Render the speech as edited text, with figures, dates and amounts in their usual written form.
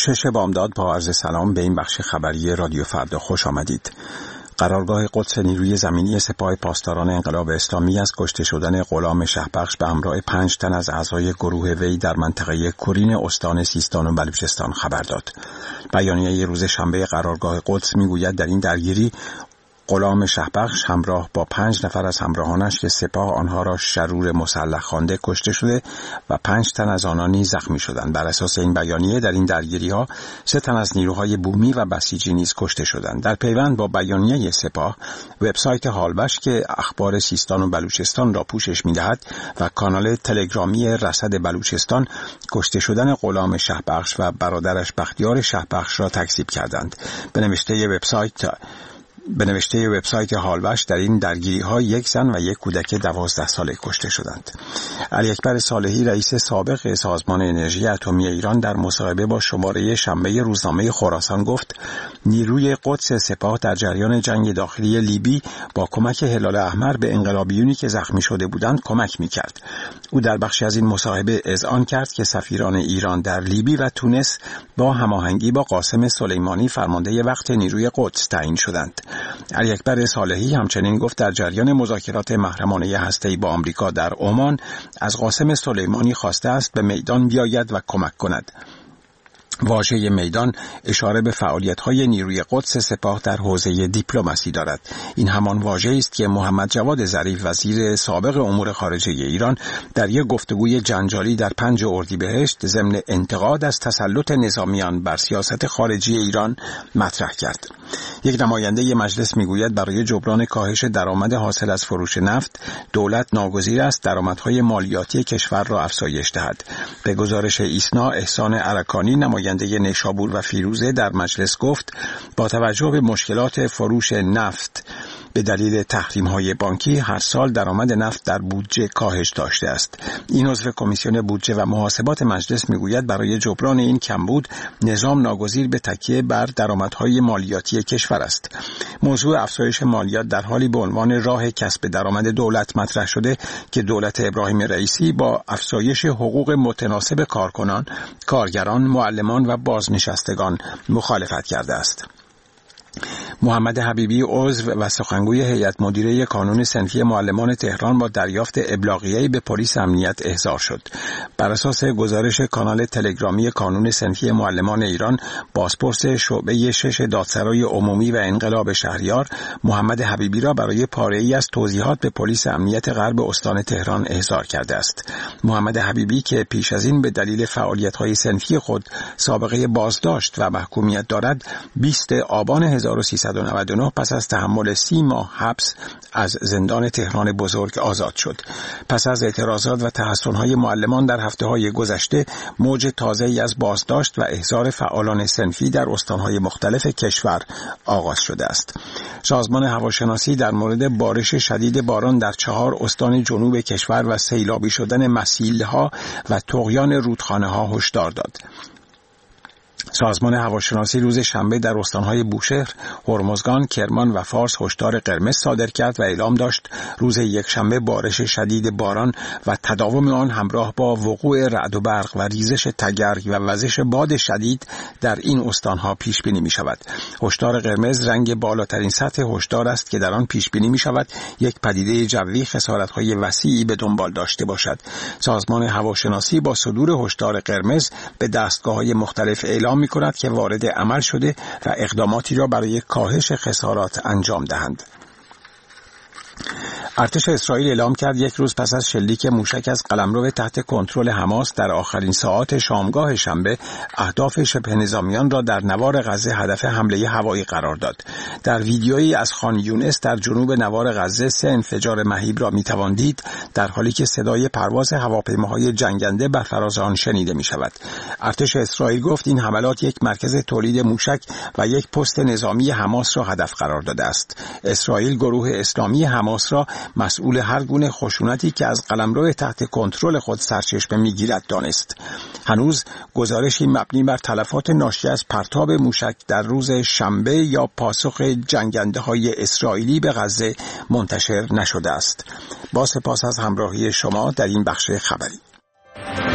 شش بامداد با عرض سلام به این بخش خبری رادیو فردا خوش آمدید. قرارگاه قدس نیروی زمینی سپاه پاسداران انقلاب اسلامی از کشته شدن غلام شهبخش به همراه 5 تن از اعضای گروه وی در منطقه کرین استان سیستان و بلوچستان خبر داد. بیانیه روز شنبه قرارگاه قدس میگوید در این درگیری غلام شهبخش همراه با 5 نفر از همراهانش که سپاه آنها را شرور مسلح خوانده کشته شده و 5 تن از آنان نیز زخمی شدند. بر اساس این بیانیه در این درگیری‌ها 3 تن از نیروهای بومی و بسیجی نیز کشته شدند. در پیوند با بیانیه سپاه، وبسایت هالبش که اخبار سیستان و بلوچستان را پوشش می‌دهد و کانال تلگرامی رصد بلوچستان کشته شدن غلام شهبخش و برادرش بختیار شهبخش را تکذیب کردند. به نوشته وبسایت هالبش در این درگیری‌ها 1 زن و 1 کودک 12 ساله کشته شدند. علی اکبر صالحی رئیس سابق سازمان انرژی اتمی ایران در مصاحبه با شماره شنبه روزنامه خراسان گفت نیروی قدس سپاه در جریان جنگ داخلی لیبی با کمک هلال احمر به انقلابیونی که زخمی شده بودند کمک می‌کرد. او در بخشی از این مصاحبه اذعان کرد که سفیران ایران در لیبی و تونس با هماهنگی با قاسم سلیمانی فرمانده وقت نیروی قدس تعیین شدند. علی اکبر صالحی همچنین گفت در جریان مذاکرات محرمانه هسته‌ای با آمریکا در عمان از قاسم سلیمانی خواسته است به میدان بیاید و کمک کند. واژه میدان اشاره به فعالیت‌های نیروی قدس سپاه در حوزه دیپلماسی دارد. این همان واژه‌ای است که محمد جواد ظریف وزیر سابق امور خارجه ایران در یک گفتگوی جنجالی در 5 اردیبهشت ضمن انتقاد از تسلط نظامیان بر سیاست خارجی ایران مطرح کرد. یک نماینده مجلس میگوید برای جبران کاهش درآمد حاصل از فروش نفت دولت ناگزیر است درآمدهای مالیاتی کشور را افزایش دهد. به گزارش ایسنا، احسان عرکانی نماینده نیشابور و فیروزه در مجلس گفت با توجه به مشکلات فروش نفت به دلیل تحریم‌های بانکی هر سال درآمد نفت در بودجه کاهش داشته است. این عضو کمیسیون بودجه و محاسبات مجلس میگوید برای جبران این کمبود نظام ناگزیر به تکیه بر درآمدهای مالیاتی کشور است. موضوع افزایش مالیات در حالی به عنوان راه کسب درآمد دولت مطرح شده که دولت ابراهیم رئیسی با افزایش حقوق متناسب کارکنان، کارگران، معلمان و بازنشستگان مخالفت کرده است. محمد حبیبی عضو و سخنگوی هیئت مدیره کانون صنفی معلمان تهران با دریافت ابلاغیه‌ای به پلیس امنیت احضار شد. بر اساس گزارش کانال تلگرامی کانون صنفی معلمان ایران، بازپرس شعبه 6 دادسرای عمومی و انقلاب شهریار محمد حبیبی را برای پاره‌ای از توضیحات به پلیس امنیت غرب استان تهران احضار کرده است. محمد حبیبی که پیش از این به دلیل فعالیت‌های صنفی خود سابقه بازداشت و محکومیت دارد، 20 آبان 1399 پس از تحمل 30 ماه حبس از زندان تهران بزرگ آزاد شد. پس از اعتراضات و تحصن‌های معلمان در هفته‌های گذشته، موج تازه‌ای از بازداشت و احضار فعالان صنفی در استان‌های مختلف کشور آغاز شده است. سازمان هواشناسی در مورد بارش شدید باران در 4 استان جنوب کشور و سیلابی شدن مسیل‌ها و طغیان رودخانه‌ها هشدار داد. سازمان هواشناسی روز شنبه در استانهای بوشهر، هرمزگان، کرمان و فارس هشدار قرمز صادر کرد و اعلام داشت روز یکشنبه بارش شدید باران و تداوم آن همراه با وقوع رعد و برق و ریزش تگرگ و وزش باد شدید در این استانها پیش بینی می شود. هشدار قرمز رنگ بالاترین سطح هشدار است که در آن پیش بینی می شود یک پدیده جوی خسارت‌های وسیعی به دنبال داشته باشد. سازمان هواشناسی با صدور هشدار قرمز به دستگاه‌های مختلف اعلام می‌کند که وارد عمل شده و اقداماتی را برای کاهش خسارات انجام دهند. ارتش اسرائیل اعلام کرد یک روز پس از شلیک موشک از قلمرو تحت کنترل حماس در آخرین ساعات شامگاه شنبه، اهداف شبه نظامیان را در نوار غزه هدف حمله هوایی قرار داد. در ویدیویی از خان یونس در جنوب نوار غزه 3 انفجار مهیب را می‌توان دید، در حالی که صدای پرواز هواپیماهای جنگنده بر فراز آن شنیده می‌شود. ارتش اسرائیل گفت این حملات یک مرکز تولید موشک و یک پست نظامی حماس را هدف قرار داده است. اسرائیل گروه اسلامی حماس را مسئول هر گونه خشونتی که از قلمرو تحت کنترل خود سرچشمه می‌گیرد دانست. هنوز گزارشی مبنی بر تلفات ناشی از پرتاب موشک در روز شنبه یا پاسخ جنگنده‌های اسرائیلی به غزه منتشر نشده است. با سپاس از همراهی شما در این بخش خبری.